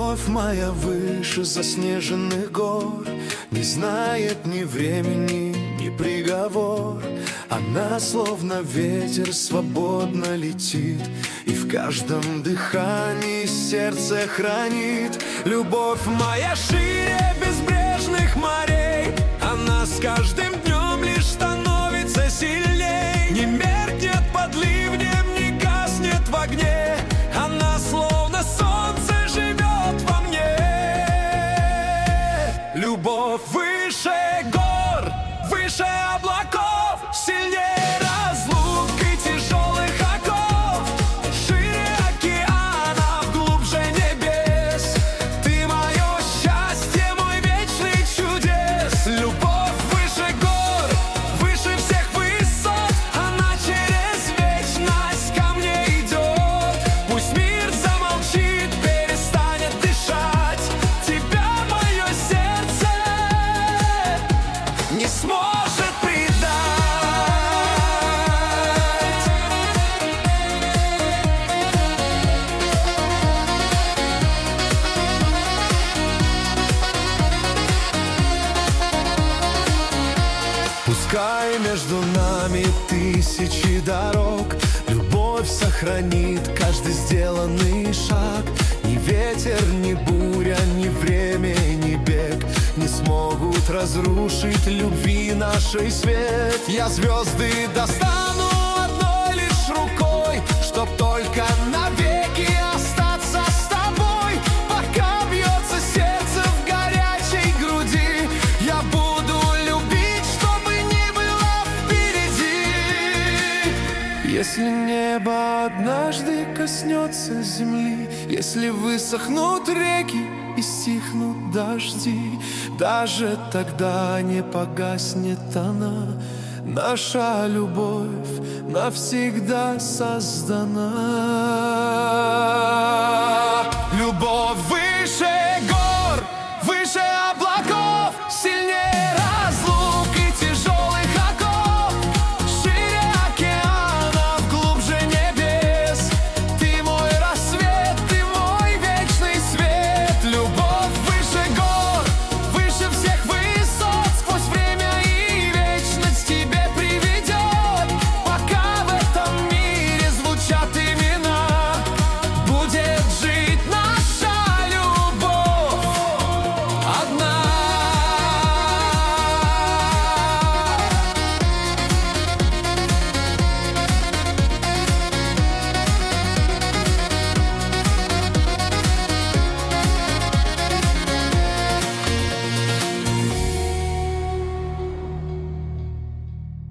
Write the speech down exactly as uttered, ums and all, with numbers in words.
Любовь моя выше заснеженных гор, не знает ни времени, ни приговор. Она словно ветер свободно летит, и в каждом дыхании сердце хранит. Любовь моя шире безбрежных морей, она с каждым днем лишь становится сильней. Не меркнет под ливнем, не гаснет в огне, она словно солнце живет во мне. Любовь выше гор, выше облаков, сильнее разлук и тяжелых оков, шире океанов, глубже небес. Ты мое счастье, мой вечный чудес. Любовь выше гор, выше всех высот, она через вечность ко мне идет. Пусть мир замолчит, перестанет дышать, тебя мое сердце не сможет предать. Пускай между нами тысячи дорог, любовь сохранит каждый сделанный шаг. Ни ветер, ни буря, ни время, ни бег не смогут разрушить любви нашей свет. Я звезды достану одной лишь рукой, чтоб только навеки остаться с тобой. Пока бьется сердце в горячей груди, я буду любить, что бы ни было впереди. Если небо однажды коснется земли, если высохнут реки и стихнут дожди, даже тогда не погаснет она. Наша любовь навсегда создана.